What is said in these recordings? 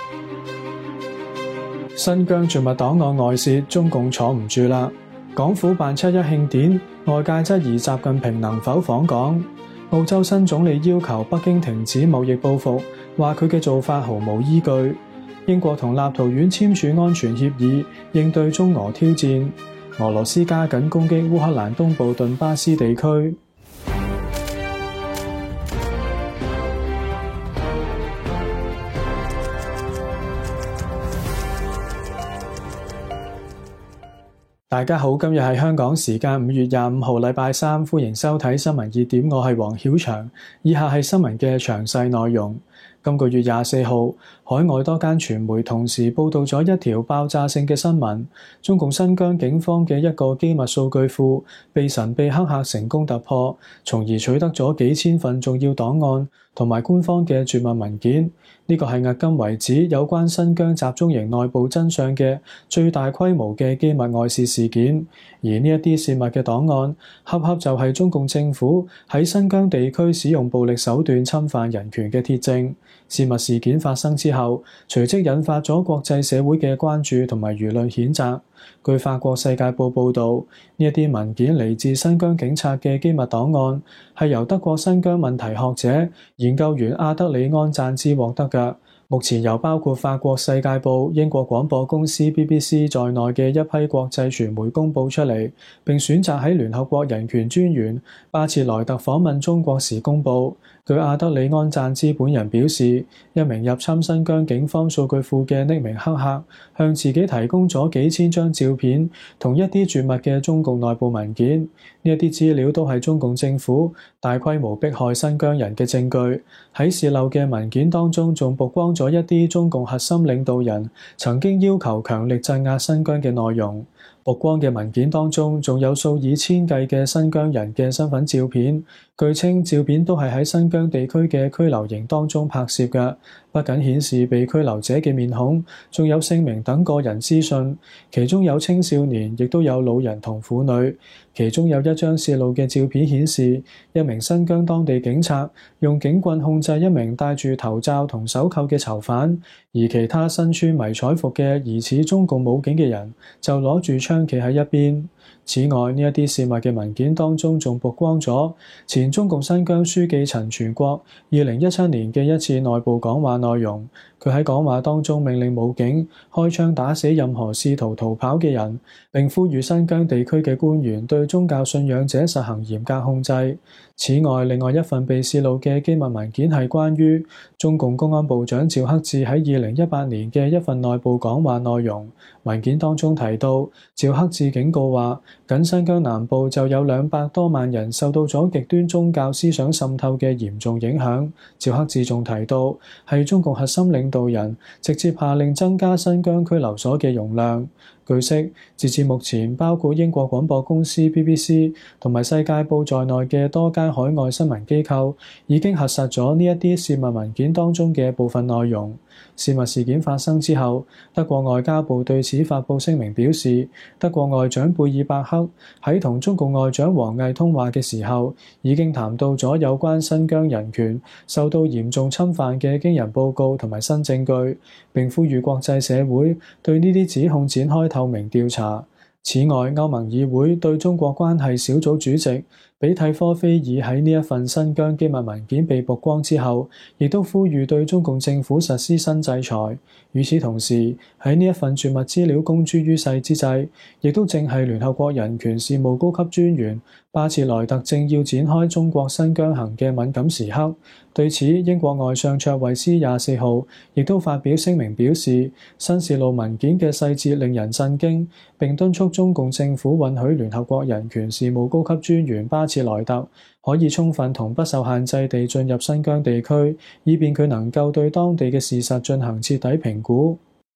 新疆絕密檔案外泄，中共坐唔住啦。港府辦7·1慶典，外界質疑習近平能否訪港。澳洲新總理要求北京停止貿易報復，話佢嘅做法毫無依據。英國同立陶宛簽署安全協議，應對中俄挑戰。俄羅斯加緊攻擊烏克蘭東部頓巴斯地區。大家好，今日係香港時間5月25號禮拜三，歡迎收睇新聞熱點，我係黃曉翔。以下係新聞嘅詳細內容。今個月24號，海外多間傳媒同時報道咗一條爆炸性嘅新聞，中共新疆警方嘅一個機密數據庫被神秘黑客成功突破，從而取得咗幾千份重要檔案同埋官方嘅絕密文件。呢個係迄今為止有關新疆集中營內部真相嘅最大規模嘅機密外泄事件，而呢一啲泄密嘅檔案，恰恰就係中共政府喺新疆地區使用暴力手段侵犯人權嘅鐵證。泄密事件發生之後，隨即引發咗國際社會嘅關注同埋輿論譴責。據法國《世界報》報導，呢一啲文件嚟自新疆警察嘅機密檔案，係由德國新疆問題學者研究員阿德里安贊茲獲得嘅。目前由包括法國《世界報》、英國廣播公司 BBC 在內嘅一批國際傳媒公佈出嚟，並選擇喺聯合國人權專員巴切萊特訪問中國時公佈。據阿德里安贊茲本人表示，一名入侵新疆警方數據庫嘅匿名黑客向自己提供咗幾千張照片同一啲絕密嘅中共內部文件，呢一啲資料都係中共政府大規模迫害新疆人嘅證據。喺洩漏嘅文件當中，仲曝光咗一啲中共核心領導人曾經要求強力鎮壓新疆嘅內容。曝光嘅文件當中，仲有數以千計嘅新疆人嘅身份照片。據稱，照片都係喺新疆地區嘅拘留營當中拍攝嘅，不僅顯示被拘留者嘅面孔，仲有姓名等個人資訊，其中有青少年，亦都有老人同婦女。其中有一張洩露嘅照片顯示，一名新疆當地警察用警棍控制一名戴住頭罩同手銬嘅囚犯，而其他身穿迷彩服嘅疑似中共武警嘅人就攞住槍企喺一邊。此外，呢一啲泄密嘅文件當中仲曝光咗前中共新疆書記陳全國2017年嘅一次內部講話內容。佢喺講話當中命令武警開槍打死任何試圖逃跑嘅人，並呼籲新疆地區嘅官員對宗教信仰者實行嚴格控制。此外，另外一份被泄露嘅機密文件係關於中共公安部長趙克志喺2018年嘅一份內部講話內容。文件當中提到，趙克志警告話，僅新疆南部就有200多萬人受到咗極端宗教思想滲透嘅嚴重影響。趙克志仲提到，係中共核心領導人直接下令增加新疆拘留所嘅容量。據悉，截至目前，包括英國廣播公司 BBC 同埋世界報在內嘅多間海外新聞機構已經核實咗呢一啲泄密文件當中嘅部分內容。泄密事件發生之後，德國外交部對此發布聲明表示，德國外長貝爾伯克喺同中共外長王毅通話嘅時候，已經談到咗有關新疆人權受到嚴重侵犯嘅驚人報告同埋新證據，並呼籲國際社會對呢啲指控展開透明調查。此外，歐盟議會對中國關係小組主席比蒂科菲爾喺呢一份新疆機密文件被曝光之後，亦都呼籲對中共政府實施新制裁。與此同時，喺呢一份絕密資料公諸於世之際，亦都正係聯合國人權事務高級專員巴切萊特正要展開中國新疆行嘅敏感時刻。對此，英國外相卓慧思24號亦都發表聲明表示，新泄露文件嘅細節令人震驚，並敦促中共政府允許聯合國人權事務高級專員巴切萊特可以充分同不受限制地進入新疆地區，以便佢能夠對當地嘅事實進行徹底評估。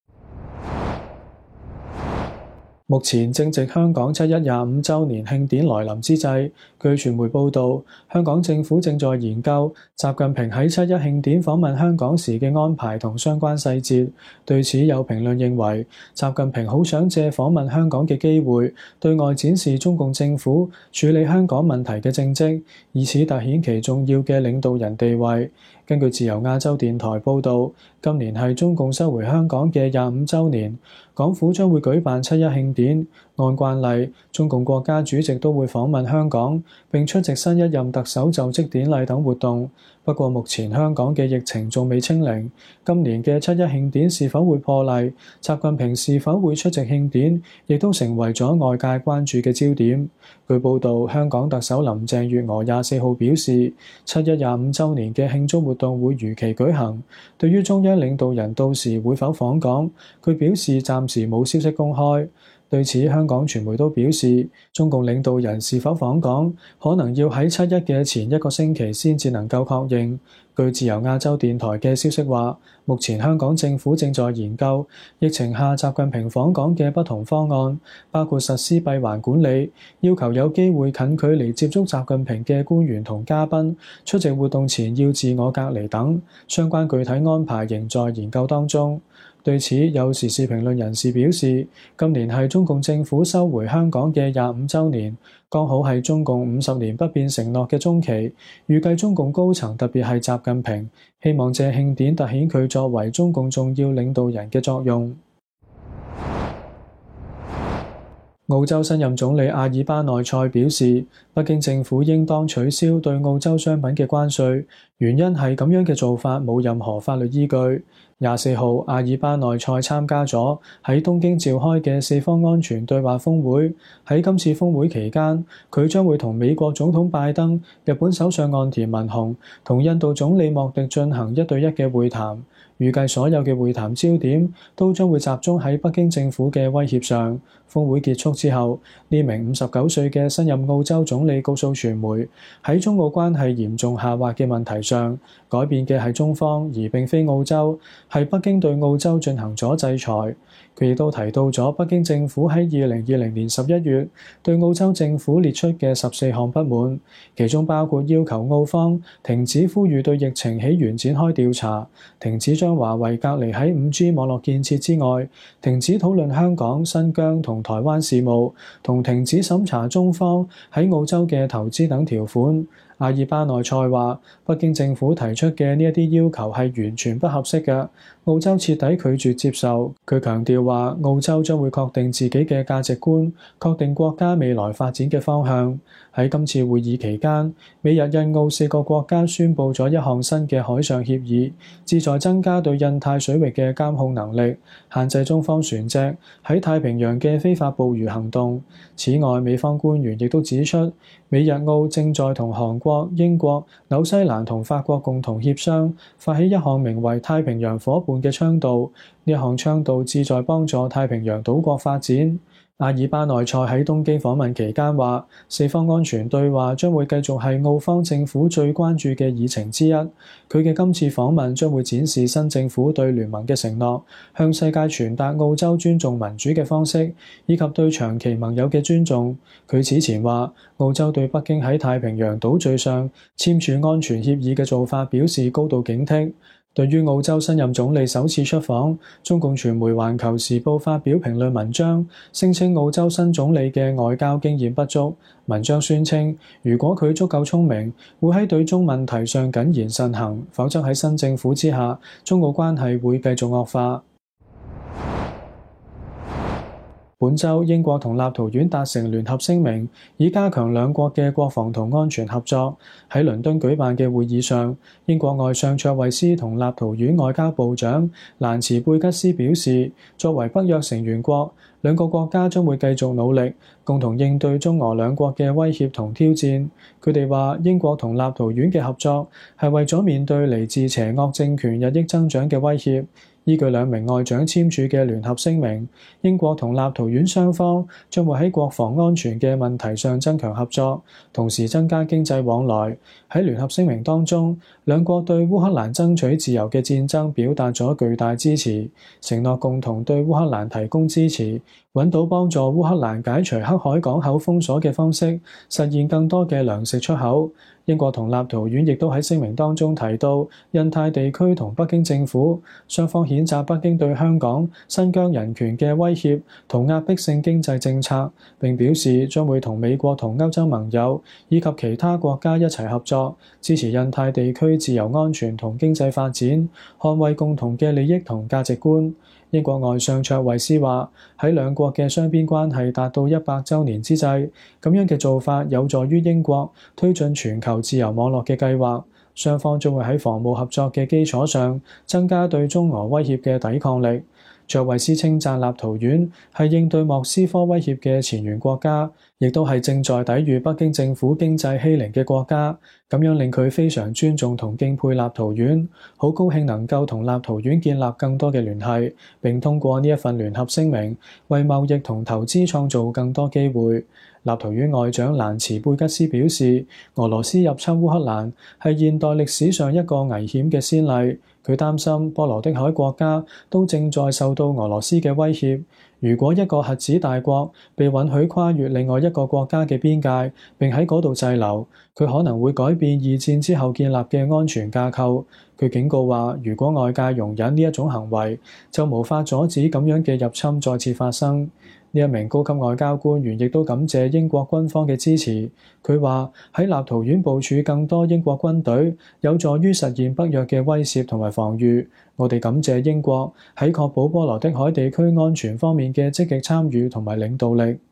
目前正值香港7·125週年慶典來臨之際，據傳媒報道，香港政府正在研究習近平喺7·1慶典訪問香港時嘅安排同相關細節。對此，有評論認為，習近平好想借訪問香港嘅機會，對外展示中共政府處理香港問題嘅政績，以此突顯其重要嘅領導人地位。 根據自由亞洲電台報導，今年係中共收回香港嘅25週年，港府將會舉辦七一慶典。按慣例，中共國家主席都會訪問香港，並出席新一任特首就職典禮等活動。不過，目前香港嘅疫情仲未清零，今年嘅七一慶典是否會破例？習近平是否會出席慶典，亦都成為咗外界關注嘅焦點。據報導，香港特首林鄭月娥24號表示，七一25週年嘅慶祝活動會如期舉行。對於中央領導人到時會否訪港，佢表示暫時冇消息公開。對此，香港傳媒都表示，中共領導人是否訪港，可能要喺七一嘅前一個星期先至能夠確認。據自由亞洲電台嘅消息話，目前香港政府正在研究疫情下習近平訪港嘅不同方案，包括實施閉環管理，要求有機會近距離接觸習近平嘅官員同嘉賓出席活動前要自我隔離等，相關具體安排仍在研究當中。對此，有時事評論人士表示，今年係中共政府收回香港嘅25週年，剛好係中共50年不變承諾嘅中期。預計中共高層，特別係習近平，希望借慶典凸顯佢作為中共重要領導人嘅作用。澳洲新任總理阿爾巴內塞表示，北京政府應當取消對澳洲商品嘅關稅，原因係咁樣嘅做法冇任何法律依據。24號，阿爾巴內塞參加咗喺東京召開嘅四方安全對話峰會。喺今次峰會期間，佢將會同美國總統拜登、日本首相岸田文雄同印度總理莫迪進行1對1嘅會談。預計所有嘅會談焦點都將會集中喺北京政府嘅威脅上。峰會結束之後，呢名59歲嘅新任澳洲總理告訴傳媒，喺中澳關係嚴重下滑嘅問題上，改變嘅係中方，而並非澳洲，係北京對澳洲進行咗制裁。佢亦都提到咗北京政府喺2020年11月對澳洲政府列出嘅14項不滿，其中包括要求澳方停止呼籲對疫情起源展開調查，停止將華為隔離喺5G 網絡建設之外，停止討論香港、新疆同台灣事務，同停止審查中方喺澳洲嘅投資等條款。阿爾巴內塞話，北京政府提出嘅呢一啲要求係完全不合適嘅，澳洲徹底拒絕接受。佢強調話，澳洲將會確定自己嘅價值觀，確定國家未來發展嘅方向。喺今次會議期間，美日印澳4個國家宣布咗一項新嘅海上協議，旨在增加對印太水域嘅監控能力，限制中方船隻喺太平洋嘅非法捕魚行動。此外，美方官員亦都指出，美日澳正在同韓國、英國、紐西蘭同法國共同協商，發起一項名為太平洋夥伴嘅倡導。呢項倡導旨在幫助太平洋島國發展。阿爾巴內塞喺東京訪問期間話，四方安全對話將會繼續係澳方政府最關注嘅議程之一。佢嘅今次訪問將會展示新政府對聯盟嘅承諾，向世界傳達澳洲尊重民主嘅方式，以及對長期盟友嘅尊重。佢此前話，澳洲對北京喺太平洋島嶼上簽署安全協議嘅做法表示高度警惕。對於澳洲新任總理首次出訪，中共傳媒《環球時報》發表評論文章，聲稱澳洲新總理嘅外交經驗不足。文章宣稱，如果佢足夠聰明，會喺對中問題上謹言慎行，否則喺新政府之下，中澳關係會繼續惡化。本週，英國同立陶宛達成聯合聲明，以加強兩國嘅國防同安全合作。喺倫敦舉辦嘅會議上，英國外相卓慧思同立陶宛外交部長蘭茨貝吉斯表示，作為北約成員國，兩個國家將會繼續努力，共同應對中俄兩國嘅威脅同挑戰。佢哋話，英國同立陶宛嘅合作係為咗面對嚟自邪惡政權日益增長嘅威脅。依據兩名外長簽署嘅聯合聲明，英國同立陶宛雙方將會喺國防安全嘅問題上增強合作，同時增加經濟往來。喺聯合聲明當中，兩國對烏克蘭爭取自由嘅戰爭表達咗巨大支持，承諾共同對烏克蘭提供支持，揾到幫助烏克蘭解除黑海港口封鎖嘅方式，實現更多嘅糧食出口。 英國同立陶宛亦都喺聲明當中提到，印太地區同北京政府雙方譴責北京對香港、新疆人權嘅威脅同壓迫性經濟政策，並表示將會同美國同歐洲盟友以及其他國家一齊合作，支持印太地區自由安全同經濟發展，捍衛共同嘅利益同價值觀。英國外相卓慧思話：喺兩國嘅雙邊關係達到100週年之際，咁樣嘅做法有助於英國推進全球自由網絡嘅計劃。雙方將會喺防務合作嘅基礎上，增加對中俄威脅嘅抵抗力。卓慧思稱讚立陶宛係應對莫斯科威脅嘅前沿國家，亦都係正在抵禦北京政府經濟欺凌嘅國家，咁樣令佢非常尊重同敬佩立陶宛，好高興能夠同立陶宛建立更多嘅聯繫，並通過呢一份聯合聲明，為貿易同投資創造更多機會。立陶宛外長蘭茨貝吉斯表示，俄羅斯入侵烏克蘭係現代歷史上一個危險嘅先例。佢擔心波羅的海國家都正在受到俄羅斯嘅威脅。如果一個核子大國被允許跨越另外一個國家嘅邊界，並喺嗰度滯留，佢可能會改變二戰之後建立嘅安全架構。佢警告話，如果外界容忍呢一種行為，就無法阻止咁樣嘅入侵再次發生。呢一名高級外交官員亦都感謝英國軍方嘅支持。佢話喺立陶宛部署更多英國軍隊，有助於實現北約嘅威懾同埋防禦。我哋感謝英國喺確保波羅的海地區安全方面嘅積極參與同埋領導力。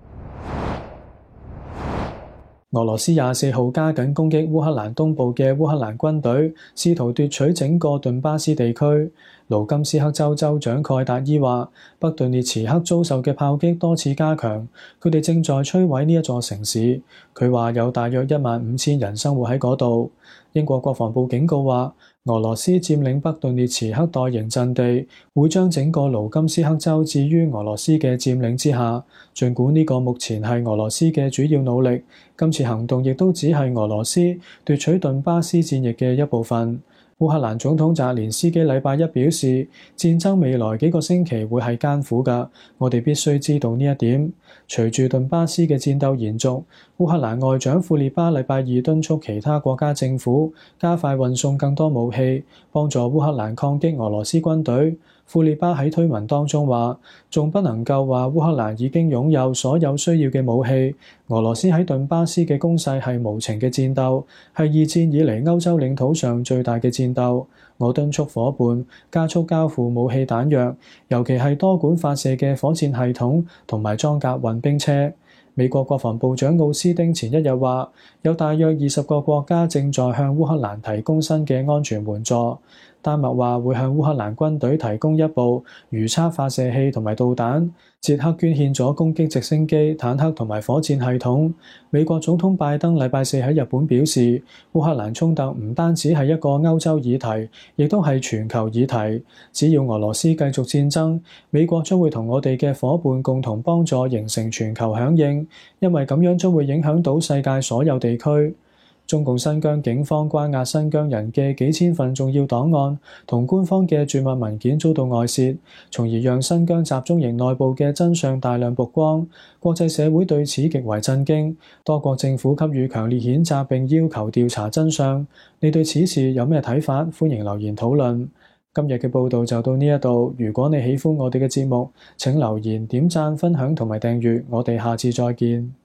俄羅斯24號加緊攻擊烏克蘭東部嘅烏克蘭軍隊，試圖奪取整個頓巴斯地區。盧甘斯克州州長蓋達伊話，北頓涅茨克遭受嘅炮擊多次加強，佢哋正在摧毀呢一座城市。佢話有大約15000人生活喺嗰度。英國國防部警告話，俄羅斯佔領北頓涅茨克代營陣地，會將整個盧甘斯克州置於俄羅斯嘅佔領之下。儘管呢個目前係俄羅斯嘅主要努力，今次行動亦都只係俄羅斯奪取頓巴斯戰役嘅一部分。烏克蘭總統澤連斯基禮拜一表示，戰爭未來幾個星期會係艱苦㗎，我哋必須知道呢一點。隨住頓巴斯嘅戰鬥延續，烏克蘭外長庫列巴禮拜二敦促其他國家政府加快運送更多武器，幫助烏克蘭抗擊俄羅斯軍隊。庫列巴喺推文當中話，仲不能夠話烏克蘭已經擁有所有需要嘅武器。俄羅斯喺頓巴斯嘅攻勢係無情嘅戰鬥，係二戰以嚟歐洲領土上最大嘅戰鬥。我敦促夥伴加速交付武器彈藥，尤其係多管發射嘅火箭系統同埋裝甲運兵車。美國國防部長奧斯丁前一日話，有大約20個國家正在向烏克蘭提供新嘅安全援助。丹麥話會向烏克蘭軍隊提供一部魚叉發射器同埋導彈。捷克捐獻咗攻擊直升機、坦克同埋火箭系統。美國總統拜登禮拜四喺日本表示，烏克蘭衝突唔單止係一個歐洲議題，亦都係全球議題。只要俄羅斯繼續戰爭，美國將會同我哋嘅夥伴共同幫助形成全球響應，因為咁樣將會影響到世界所有地區。中共新疆警方關押新疆人嘅幾千份重要檔案同官方嘅絕密文件遭到外泄，從而讓新疆集中營內部嘅真相大量曝光。國際社會對此極為震驚，多國政府給予強烈譴責並要求調查真相。你對此事有咩睇法？歡迎留言討論。今日嘅報道就到呢一度。如果你喜歡我哋嘅節目，請留言、點讚、分享同埋訂閱。我哋下次再見。